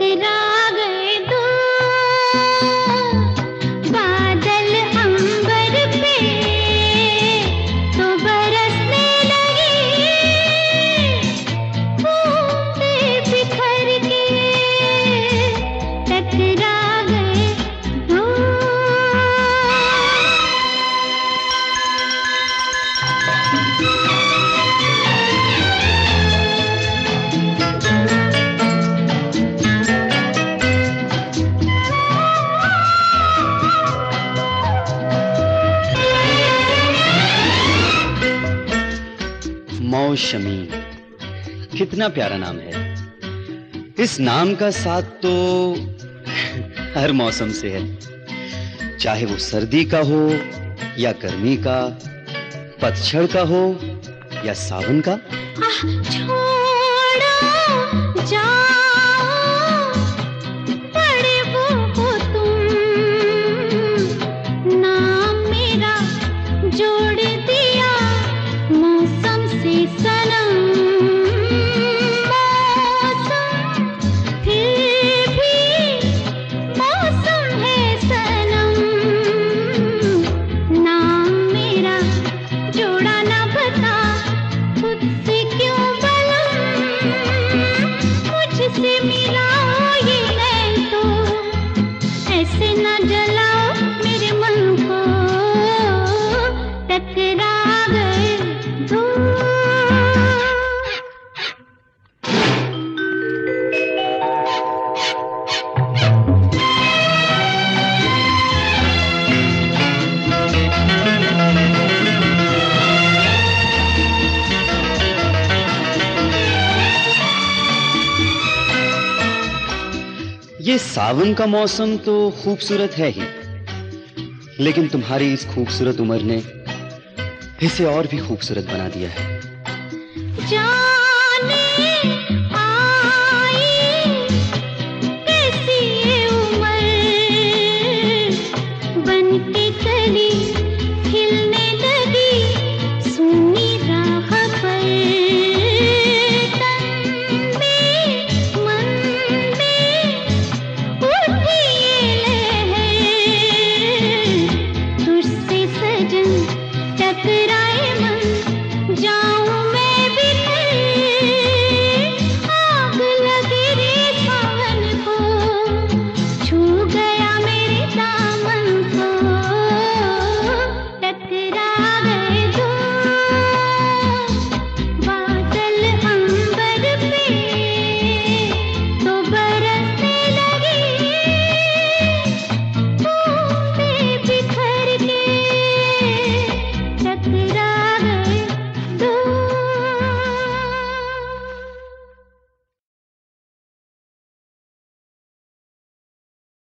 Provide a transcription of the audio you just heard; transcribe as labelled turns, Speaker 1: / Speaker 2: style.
Speaker 1: टकरा गए दो बादल अंबर पे तो बरसने लगे बूंदे बिखर के टकरा गए दो।
Speaker 2: मौसमी, कितना प्यारा नाम है। इस नाम का साथ तो हर मौसम से है, चाहे वो सर्दी का हो या गर्मी का, पतझड़ का हो या सावन का।
Speaker 1: छोड़ो जाओ बड़े वो हो तुम, नाम मेरा जोड़ दिया मौसम से सनम। मौसम फिर भी मौसम है सनम, नाम मेरा जोड़ा ना बता खुद से क्यों बलम। मुझसे मिलाओ ये नैन तो ऐसे ना जलाओ मेरे मन को, टकरा गए दो।
Speaker 2: ये सावन का मौसम तो खूबसूरत है ही, लेकिन तुम्हारी इस खूबसूरत उम्र ने इसे और भी खूबसूरत बना दिया है।
Speaker 1: जा